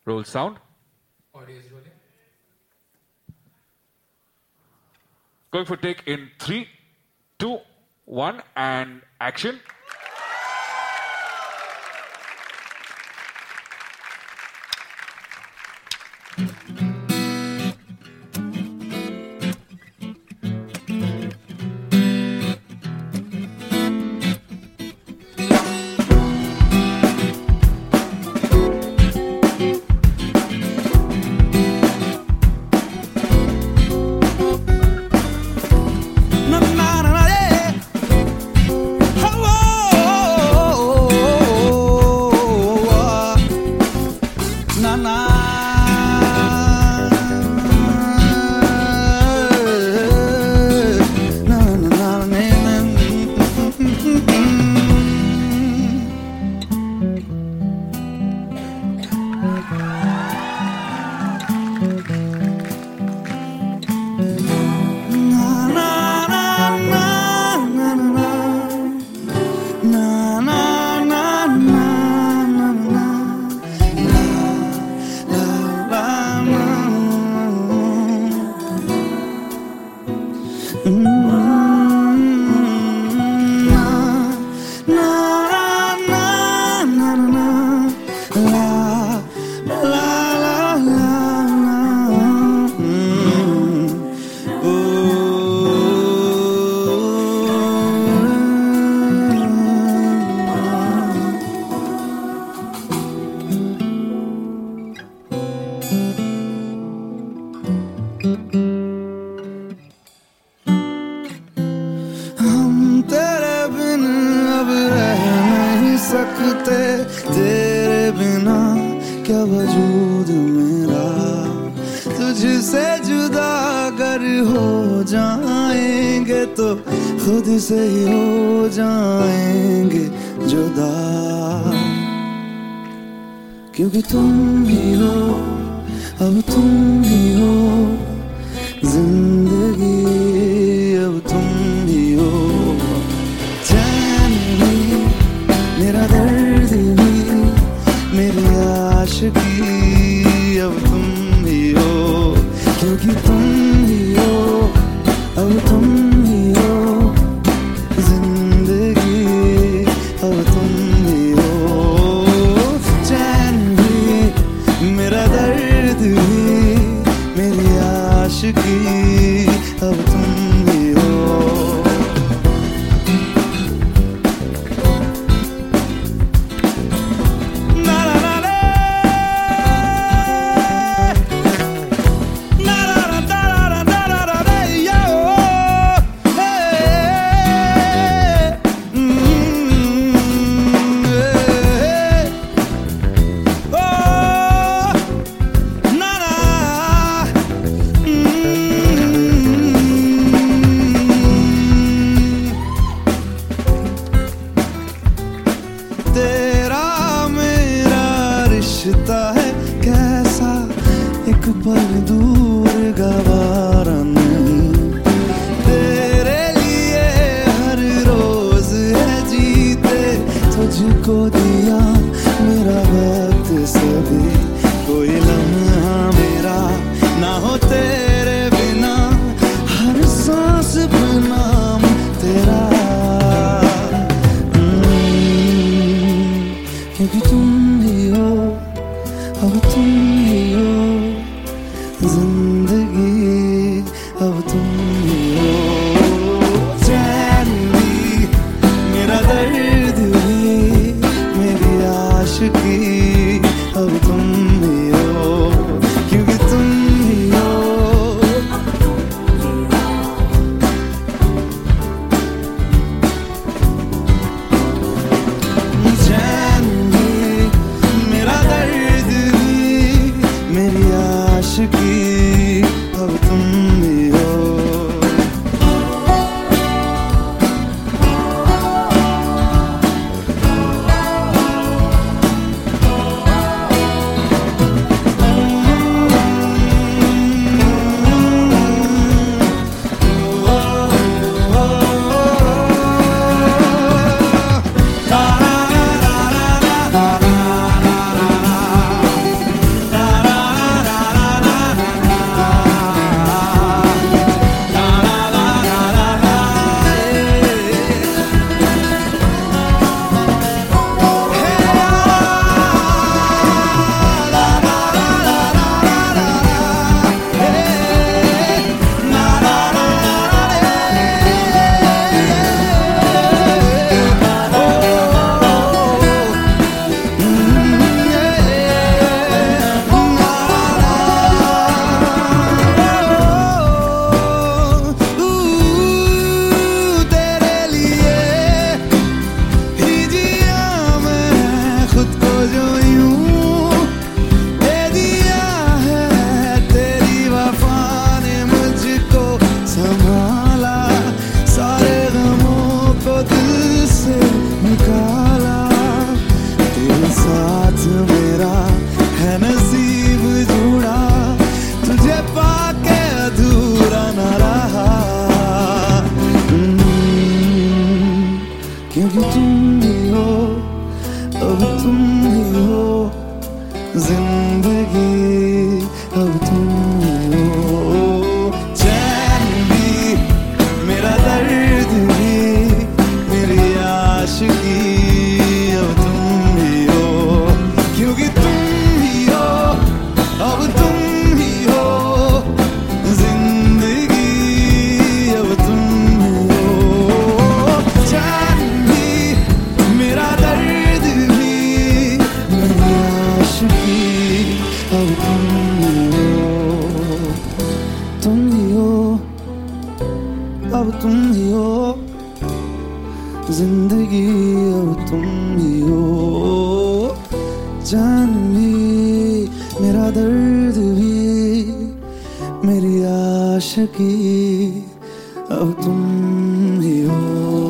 Roll sound. Audio is rolling. Going for take in 3, 2, 1, and action. सकते तेरे बिना क्या वजूद मेरा तुझसे जुदा अगर हो जाएंगे तो खुद से ही हो जाएंगे जुदा क्योंकि तुम ही हो अब तुम ही हो जिंदगी अब तुम ही हो चैन भी मेरा दर्द भी मेरी आशिकी अब तुम ही हो क्योंकि तुम ही हो अब तुम ही हो जिंदगी अब तुम ही हो चैन भी मेरा दर्द भी मेरी आशिकी अब तुम ही हो तेरा मेरा रिश्ता है कैसा एक पल दूर गवारा नहीं तेरे लिए हर रोज है जीते तुझको दिया मेरा वक्त सभी कोई लम्हा मेरा ना हो तेरे बिना हर सांस नाम तेरा क्योंकि तुम ही हो अब तुम ही हो जिंदगी अब तुम ही हो चैन भी मेरा दर्द भी मेरी आशिकी अब तुम ही हो क्योंकि तुम ही हो चैन भी मेरा दर्द भी मेरी आशिकी अब तुम ही हो ही हो जिंदगी, अब तुम ही हो चैन भी, मेरा दर्द भी, मेरी आशिकी, अब तुम ही हो, क्योंकि तुम ही हो, अब तुम ही हो जिंदगी, अब तुम ही हो चैन भी, मेरा दर्द भी, मेरी आशिकी, अब तुम ही हो, तुम ही हो, अब तुम ही हो जिंदगी, अब तुम ही हो जान भी, मेरा दर्द भी, मेरी आशिकी, अब तुम ही हो।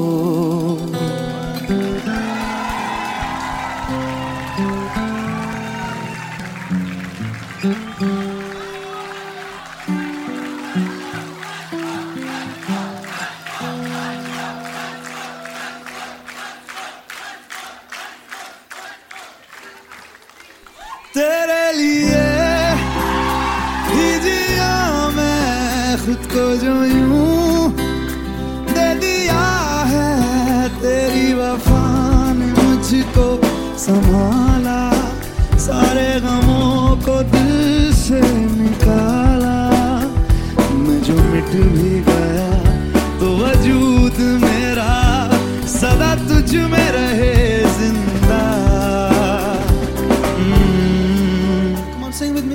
तेरे लिए ही जिया मैं खुद को जो यूं दे दिया है, तेरी वफा ने मुझको संभाला, सारे गमों को दिल से निकाला, मैं जो मिट भी गया तो वजूद मेरा सदा तुझ में रहे जिंदा। Sing with me.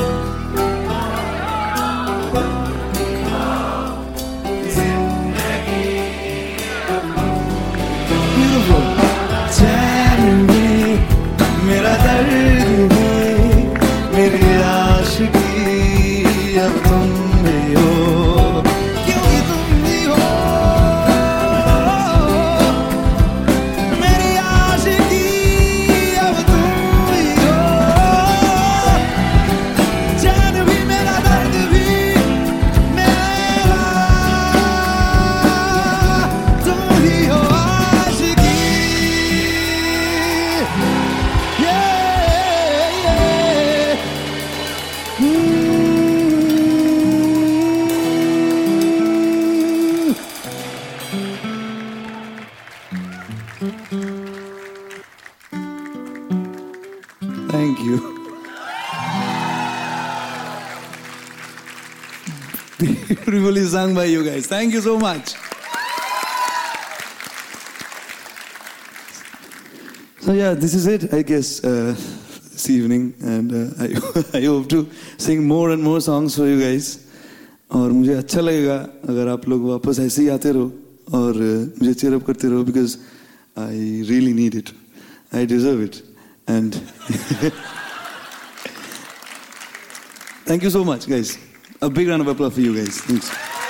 Beautiful. चैन भी, मेरा दर्द भी, मेरी आशिकी, अब तुम भी हो, क्योंकि तुम भी हो मेरी आशिकी, अब तुम भी हो चैन भी, मेरा दर्द भी, मेरा तुम ही हो आशिकी। Thank you. Beautifully sung by you guys. Thank you so much. So yeah, this is it, I guess, this evening, and I hope to sing more and more songs for you guys. और मुझे अच्छा लगेगा अगर आप लोग वापस ऐसे ही आते रहो और मुझे cheer up करते रहो, because I really need it. I deserve it. And thank you so much, guys. A big round of applause for you guys. Thanks.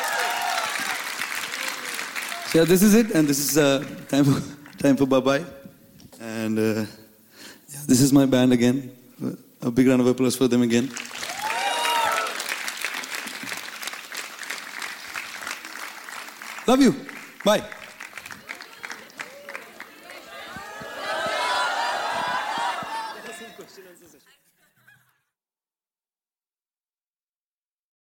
So yeah, this is it, and this is time for bye-bye. And yeah, this is my band again. A big round of applause for them again. Love you. Bye.